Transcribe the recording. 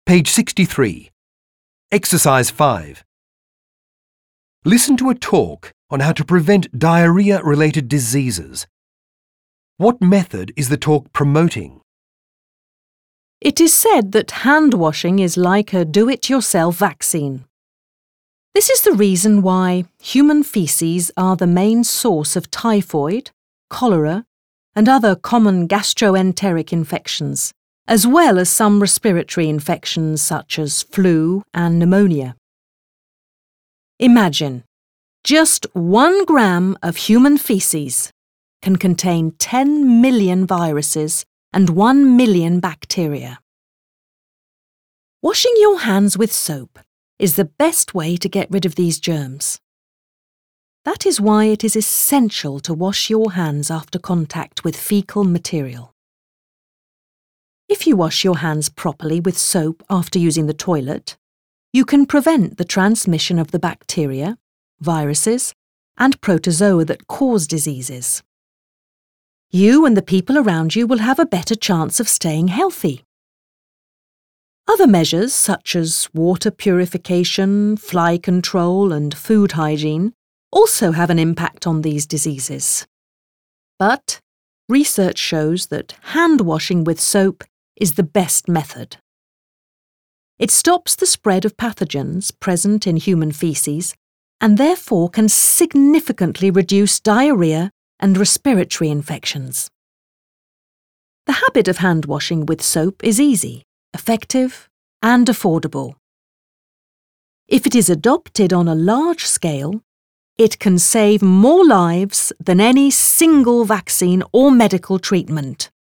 Page 63. Exercise 5. Listen to a talk on how to prevent diarrhea-related diseases. What method is the talk promoting? It is said that hand washing is like a do-it-yourself vaccine. This is the reason why human feces are the main source of typhoid, cholera, and other common gastroenteric infections, as well as some respiratory infections such as flu and pneumonia. Imagine, just 1 gram of human feces can contain 10 million viruses and 1 million bacteria. Washing your hands with soap is the best way to get rid of these germs. That is why it is essential to wash your hands after contact with fecal material. If you wash your hands properly with soap after using the toilet, you can prevent the transmission of the bacteria, viruses, and protozoa that cause diseases. You and the people around you will have a better chance of staying healthy. Other measures such as water purification, fly control, and food hygiene also have an impact on these diseases. But research shows that hand washing with soap is the best method. It stops the spread of pathogens present in human feces and therefore can significantly reduce diarrhea and respiratory infections. The habit of hand washing with soap is easy, effective, and affordable. If it is adopted on a large scale, it can save more lives than any single vaccine or medical treatment.